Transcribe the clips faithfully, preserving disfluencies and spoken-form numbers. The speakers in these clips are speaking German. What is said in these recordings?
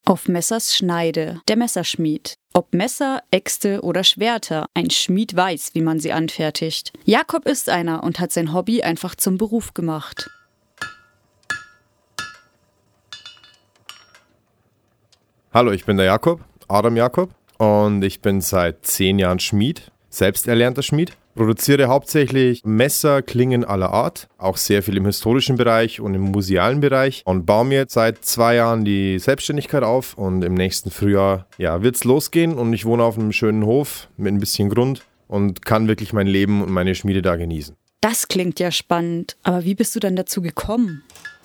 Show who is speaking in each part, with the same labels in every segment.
Speaker 1: Auf Messers Schneide, der Messerschmied. Ob Messer, Äxte oder Schwerter, ein Schmied weiß, wie man sie anfertigt. Jakob ist einer und hat sein Hobby einfach zum Beruf gemacht.
Speaker 2: Hallo, ich bin der Jakob, Adam Jakob, und ich bin seit zehn Jahren Schmied, selbsterlernter Schmied. Produziere hauptsächlich Messer, Klingen aller Art, auch sehr viel im historischen Bereich und im musealen Bereich, und baue mir jetzt seit zwei Jahren die Selbstständigkeit auf, und im nächsten Frühjahr ja, wird es losgehen, und ich wohne auf einem schönen Hof mit ein bisschen Grund und kann wirklich mein Leben und meine Schmiede da genießen.
Speaker 1: Das klingt ja spannend, aber wie bist du dann dazu gekommen?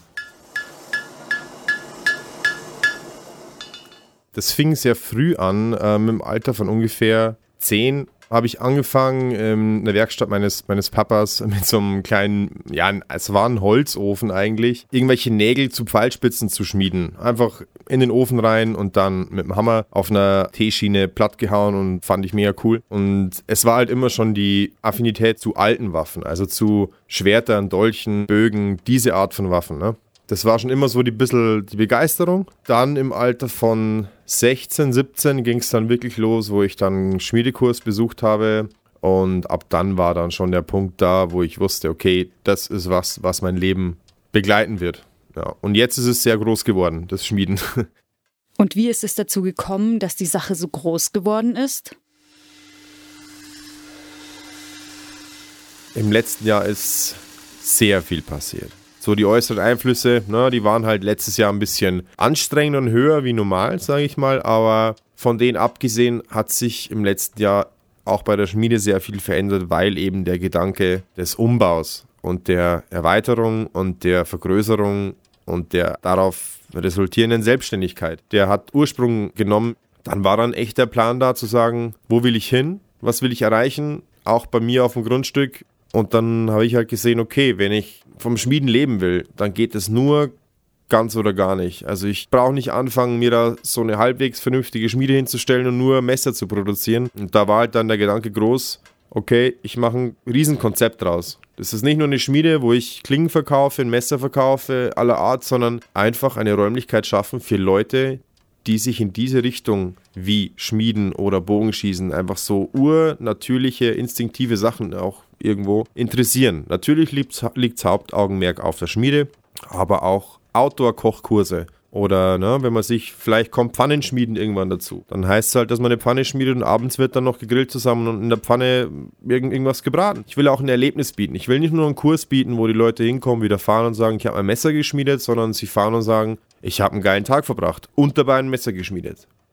Speaker 2: Das fing sehr früh an, ähm, im Alter von ungefähr zehn habe ich angefangen in der Werkstatt meines, meines Papas mit so einem kleinen, ja, es war ein Holzofen eigentlich, irgendwelche Nägel zu Pfeilspitzen zu schmieden. Einfach in den Ofen rein und dann mit dem Hammer auf einer T-Schiene platt gehauen, und fand ich mega cool. Und es war halt immer schon die Affinität zu alten Waffen, also zu Schwertern, Dolchen, Bögen, diese Art von Waffen, ne? Das war schon immer so die bisschen die Begeisterung. Dann im Alter von sechzehn, siebzehn ging es dann wirklich los, wo ich dann einen Schmiedekurs besucht habe. Und ab dann war dann schon der Punkt da, wo ich wusste, okay, das ist was, was mein Leben begleiten wird. Ja, und jetzt ist es sehr groß geworden, das Schmieden.
Speaker 1: Und wie ist es dazu gekommen, dass die Sache so groß geworden ist?
Speaker 2: Im letzten Jahr ist sehr viel passiert. So die äußeren Einflüsse, ne, die waren halt letztes Jahr ein bisschen anstrengender und höher wie normal, sage ich mal. Aber von denen abgesehen hat sich im letzten Jahr auch bei der Schmiede sehr viel verändert, weil eben der Gedanke des Umbaus und der Erweiterung und der Vergrößerung und der darauf resultierenden Selbstständigkeit, der hat Ursprung genommen. Dann war dann echt der Plan da zu sagen, wo will ich hin, was will ich erreichen, auch bei mir auf dem Grundstück. Und dann habe ich halt gesehen, okay, wenn ich vom Schmieden leben will, dann geht es nur ganz oder gar nicht. Also ich brauche nicht anfangen, mir da so eine halbwegs vernünftige Schmiede hinzustellen und nur Messer zu produzieren. Und da war halt dann der Gedanke groß, okay, ich mache ein Riesenkonzept draus. Das ist nicht nur eine Schmiede, wo ich Klingen verkaufe, ein Messer verkaufe, aller Art, sondern einfach eine Räumlichkeit schaffen für Leute, die sich in diese Richtung wie Schmieden oder Bogenschießen, einfach so urnatürliche, instinktive Sachen auch irgendwo interessieren. Natürlich liegt das Hauptaugenmerk auf der Schmiede, aber auch Outdoor-Kochkurse. Oder ne, wenn man sich, vielleicht kommt Pfannenschmieden irgendwann dazu. Dann heißt es halt, dass man eine Pfanne schmiedet und abends wird dann noch gegrillt zusammen und in der Pfanne irgend, irgendwas gebraten. Ich will auch ein Erlebnis bieten. Ich will nicht nur einen Kurs bieten, wo die Leute hinkommen, wieder fahren und sagen, ich habe ein Messer geschmiedet, sondern sie fahren und sagen, ich habe einen geilen Tag verbracht und dabei ein Messer geschmiedet.